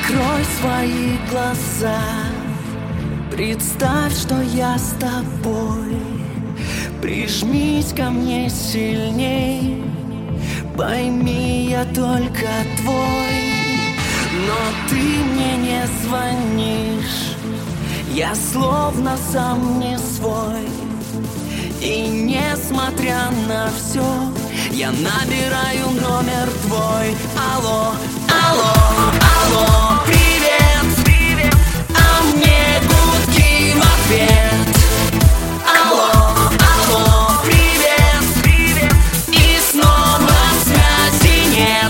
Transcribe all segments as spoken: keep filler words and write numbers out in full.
Закрой свои глаза, представь, что я с тобой. Прижмись ко мне сильней, пойми, я только твой. Но ты мне не звонишь, я словно сам не свой. И несмотря на все, я набираю номер твой. Алло, алло, алло, привет, привет, а мне гудки в ответ. Алло, алло, привет, привет, и снова связи нет.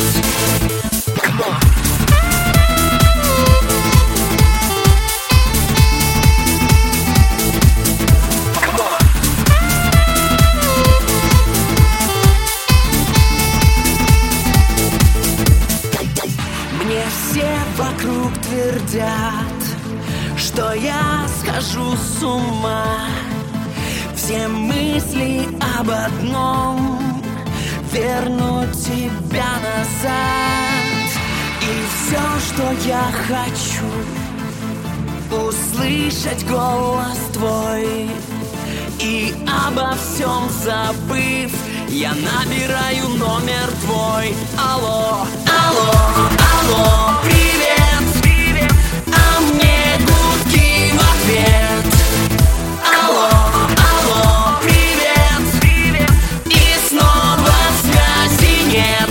Мне все вокруг твердят, что я схожу с ума. Все мысли об одном — вернуть тебя назад. И все, что я хочу — услышать голос твой. И обо всем забыв, я набираю номер твой. Алло, алло, алло, привет, привет, а мне гудки в ответ. Алло, алло, привет, привет, и снова связи нет.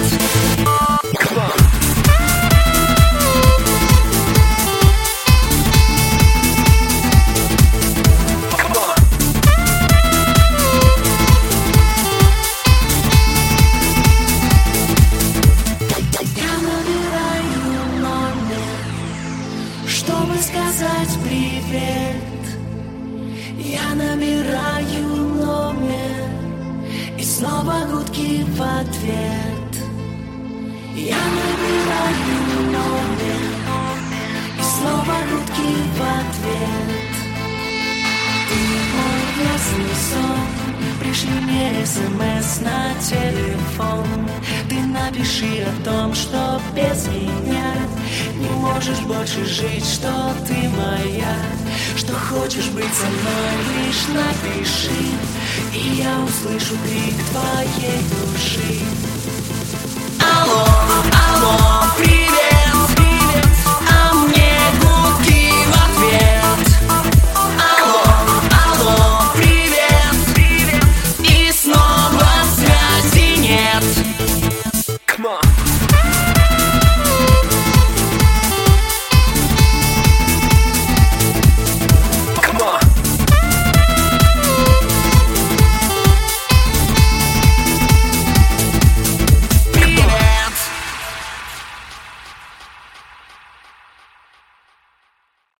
Чтобы сказать привет, я набираю номер, и снова гудки в ответ. Я набираю номер, и снова гудки в ответ. Ты мой ясный сон, пришли мне смс на телефон. Ты напиши о том, что без меня не можешь больше жить, что ты моя, что хочешь быть со мной, лишь напиши, и я услышу крик твоей души. Алло, алло, привет.